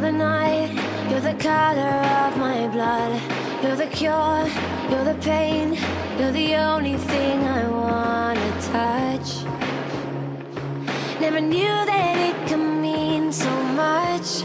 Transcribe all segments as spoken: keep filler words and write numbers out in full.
the night, you're the color of my blood. You're the cure, you're the pain, you're the only thing I wanna touch. Never knew that it could mean so much.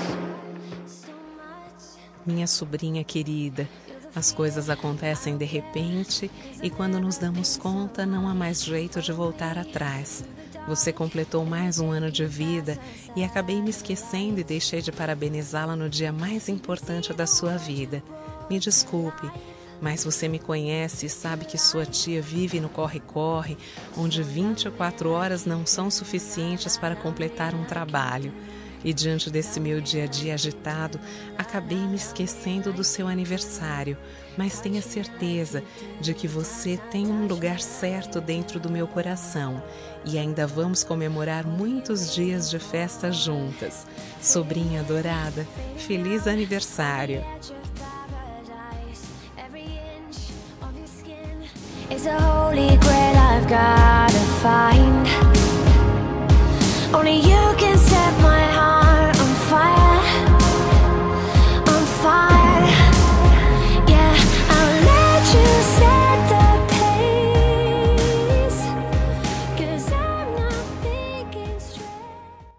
Minha sobrinha querida, as coisas acontecem de repente e quando nos damos conta não há mais jeito de voltar atrás. Você completou mais um ano de vida e acabei me esquecendo e deixei de parabenizá-la no dia mais importante da sua vida. Me desculpe, mas você me conhece e sabe que sua tia vive no corre-corre, onde vinte e quatro horas não são suficientes para completar um trabalho. E diante desse meu dia a dia agitado, acabei me esquecendo do seu aniversário, mas tenha certeza de que você tem um lugar certo dentro do meu coração e ainda vamos comemorar muitos dias de festa juntas. Sobrinha adorada, feliz aniversário! It's a holy grail I've gotta find. Only you can